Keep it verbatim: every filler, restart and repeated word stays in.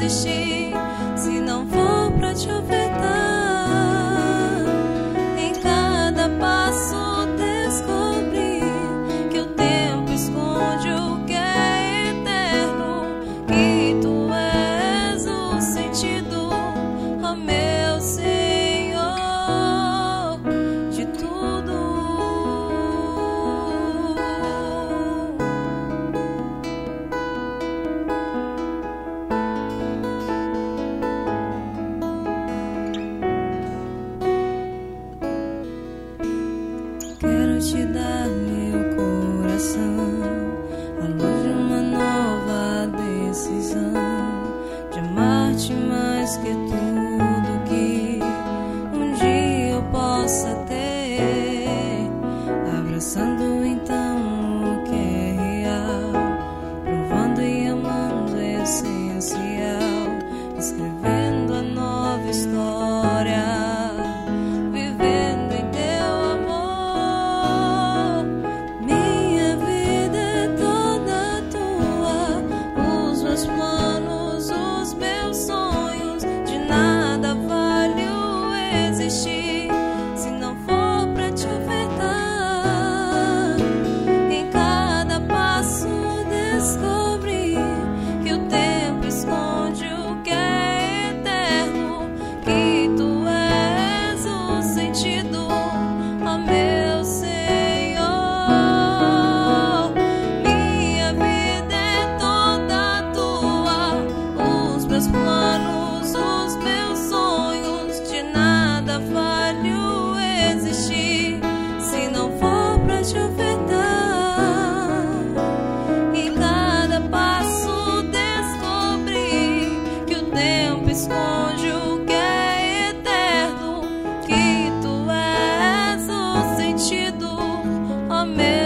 existir se não for pra te ofertar. Em cada passo descobri que o tempo esconde o que é eterno, que tu és o sentido, ó meu Senhor, de tudo. Quero te dar meu coração, à luz de uma nova decisão, de amar-te mais que tudo que um dia eu possa ter, abraçando então o que é real, provando e amando o essencial, escrevendo a nova história, vivendo em teu amor. Minha vida é toda tua, os meus planos, os meus sonhos, de nada vale o existir se não for pra te ofertar. Em cada passo descobri que o tempo esconde o que é eterno, que tu és o sentido, ó meu Senhor. Minha vida é toda tua, os meus planos, os meus sonhos, de nada vale o existir se não for pra te ofertar. Em cada passo descobri que o tempo esconde o que é eterno, que tu és o sentido, ó meu